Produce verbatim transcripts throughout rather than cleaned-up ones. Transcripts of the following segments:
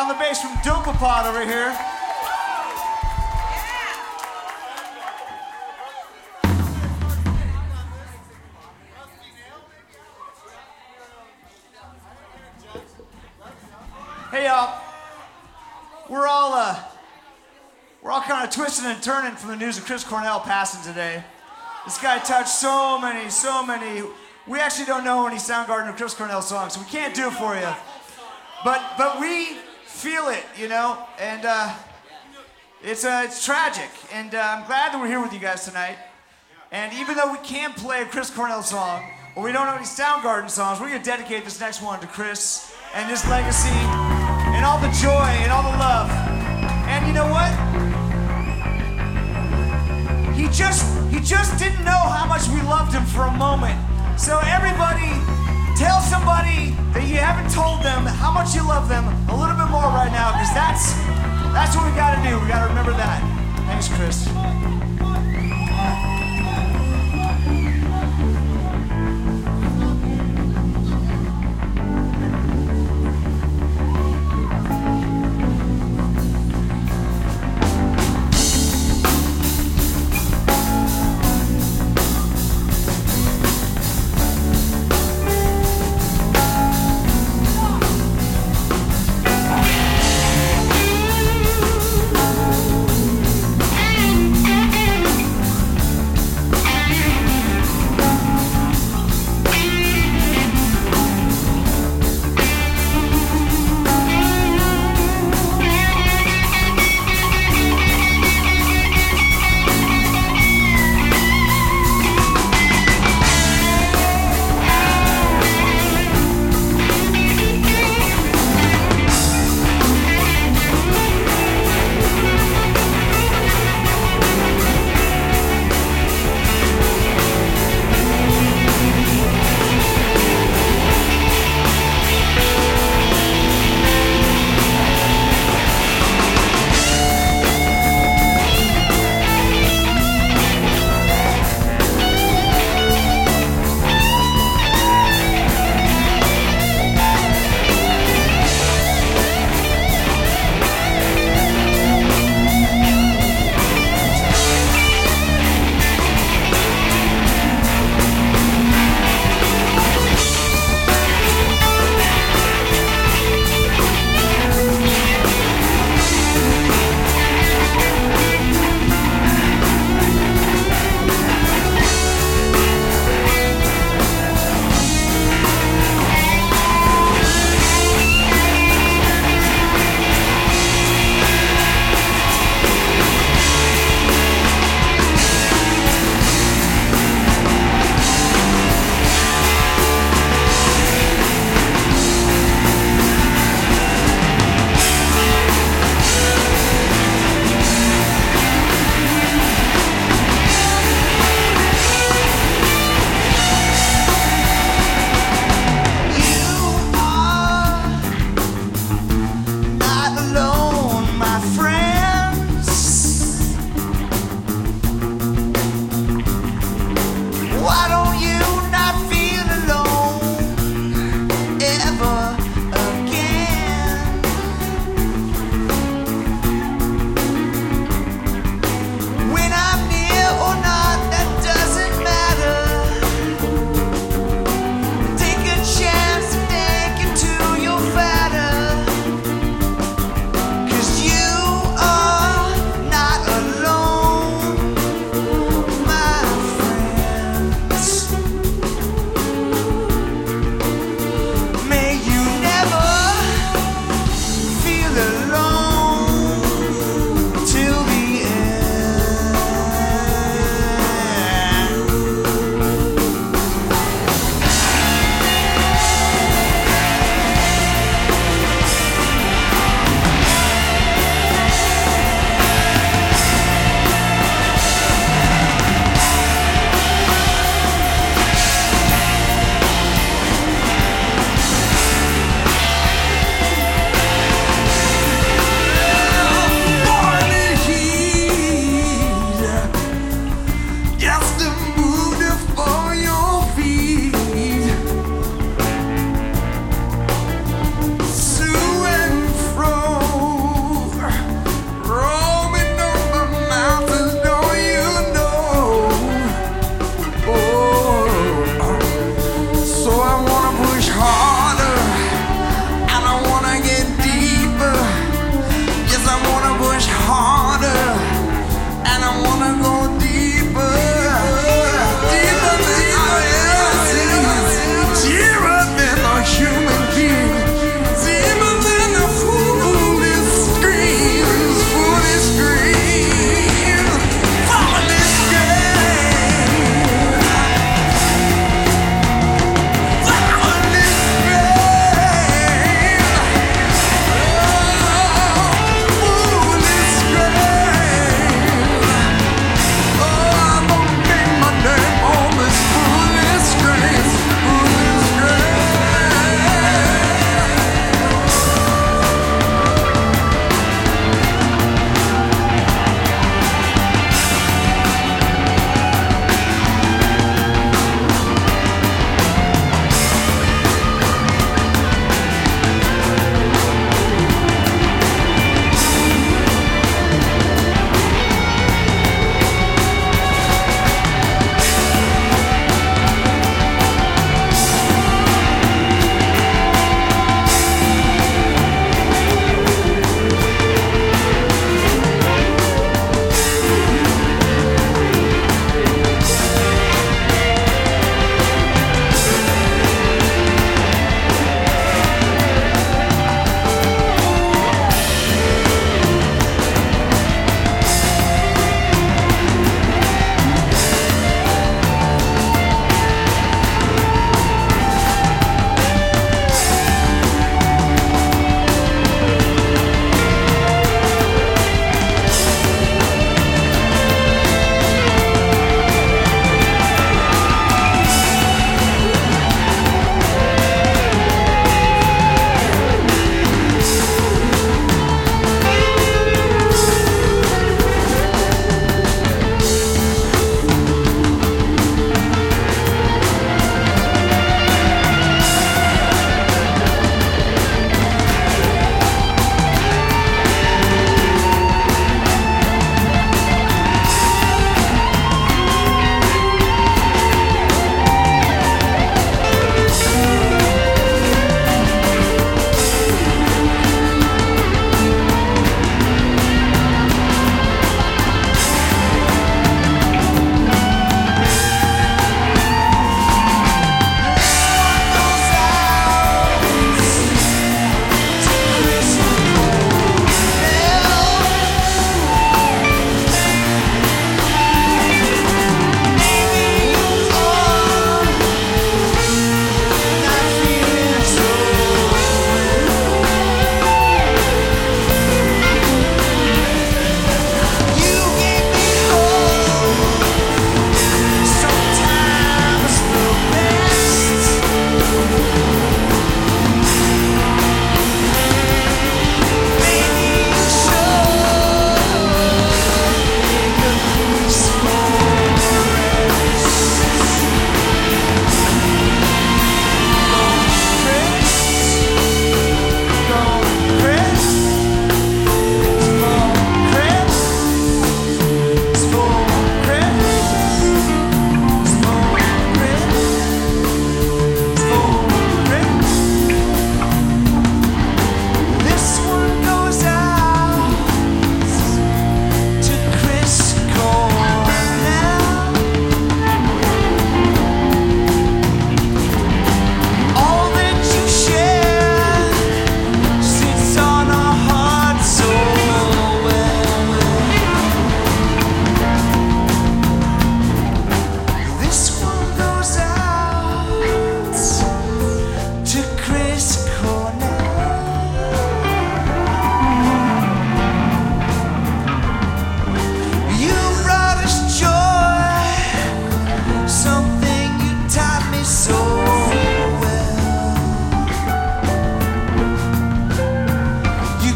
the bass from Dopapod over here. Hey y'all, we're all uh, we're all kind of twisting and turning from the news of Chris Cornell passing today. This guy touched so many, so many. We actually don't know any Soundgarden or Chris Cornell songs, so we can't do it for you. But but we feel it, you know, and uh, it's uh, it's tragic. And uh, I'm glad that we're here with you guys tonight. And even though we can't play a Chris Cornell song, or we don't know any Soundgarden songs, we're gonna dedicate this next one to Chris and his legacy, and all the joy and all the love. And you know what? He just he just didn't know how much we loved him for a moment. So everybody, tell somebody that you haven't told them how much you love them a little bit more right now, because that's that's what we gotta do. We gotta remember that. Thanks, Chris.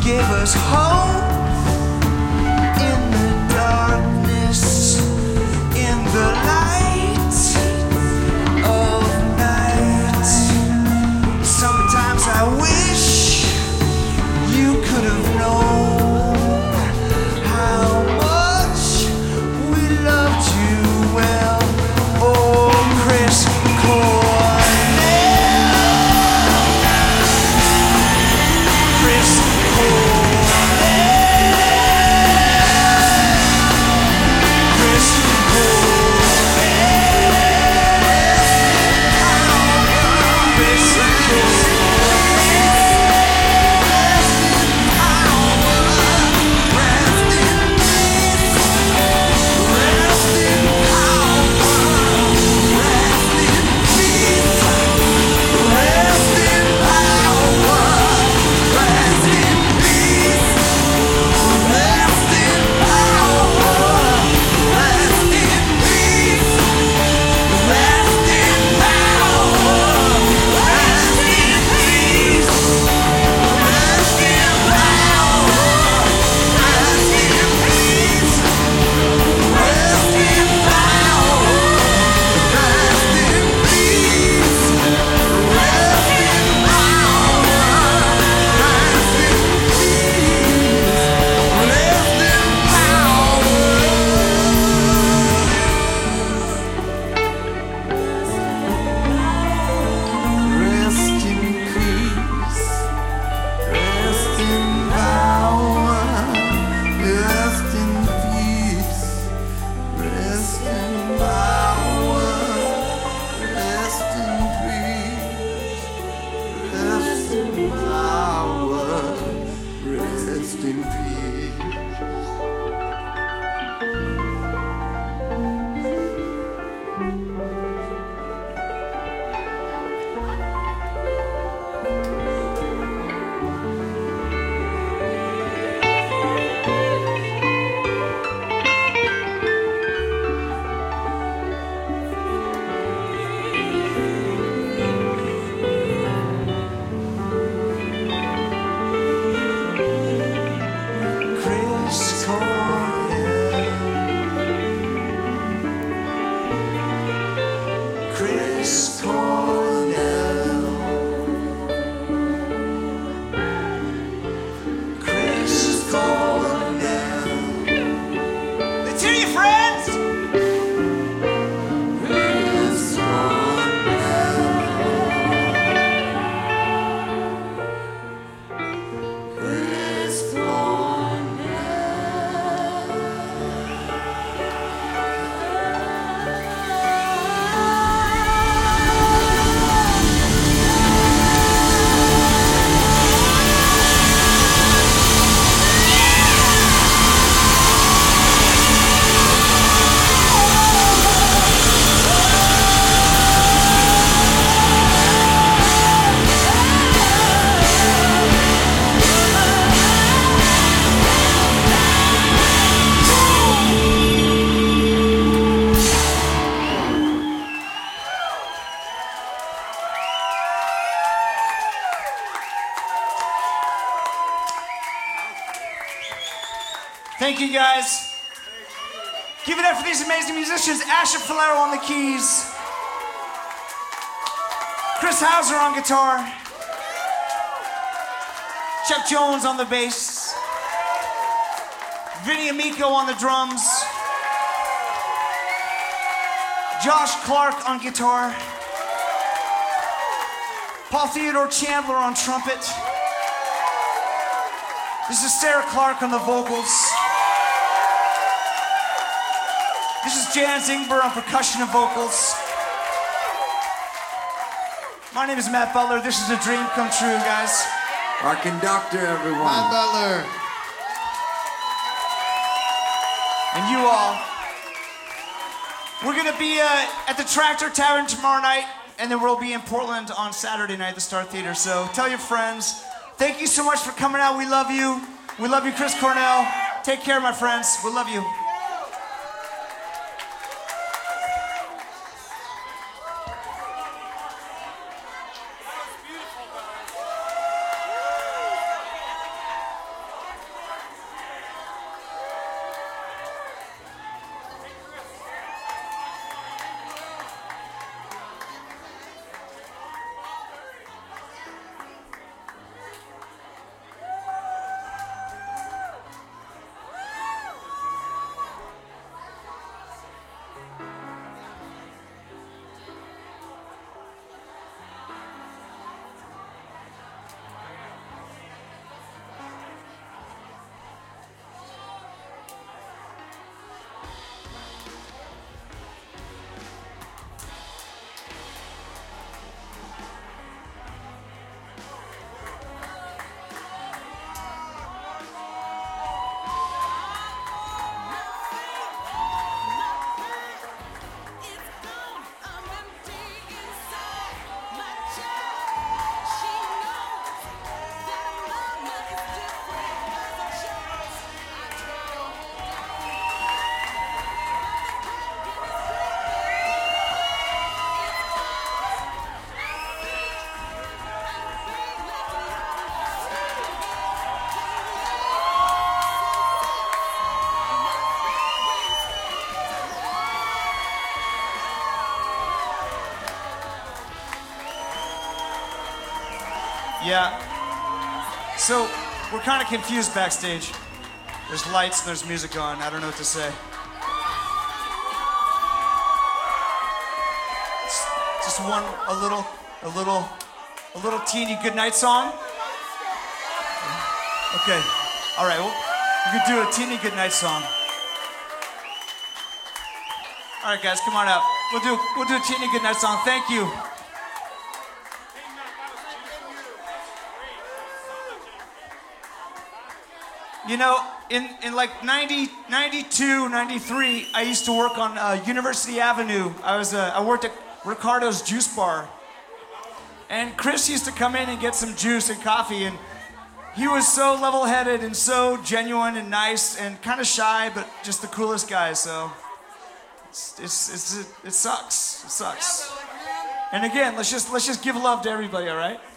gave us hope in the darkness, in the light of night. Sometimes I wish you could have known how much we loved you well. Oh, Chris Cornell, Chris Thank you, guys. Give it up for these amazing musicians. Asher Falero on the keys. Chris Hauser on guitar. Chuck Jones on the bass. Vinny Amico on the drums. Josh Clark on guitar. Paul Theodore Chandler on trumpet. This is Sarah Clark on the vocals. This is Jan Zingber on percussion and vocals. My name is Matt Butler. This is a dream come true, guys. Our conductor, everyone. Matt Butler. And you all. We're gonna be uh, at the Tractor Tavern tomorrow night, and then we'll be in Portland on Saturday night at the Star Theater. So tell your friends. Thank you so much for coming out. We love you. We love you, Chris Cornell. Take care, my friends. We love you. Yeah. So we're kind of confused backstage. There's lights and there's music on. I don't know what to say. It's just one, a little, a little, a little teeny goodnight song. Okay. All right. Well, we could do a teeny goodnight song. All right, guys, come on up. We'll do, we'll do a teeny goodnight song. Thank you. You know, in, in like ninety, ninety-two, ninety-three, I used to work on uh, University Avenue. I was uh, I worked at Ricardo's Juice Bar. And Chris used to come in and get some juice and coffee, and he was so level-headed and so genuine and nice and kind of shy, but just the coolest guy, so it's, it's, it's, it, it sucks. It sucks. And again, let's just, let's just give love to everybody, all right?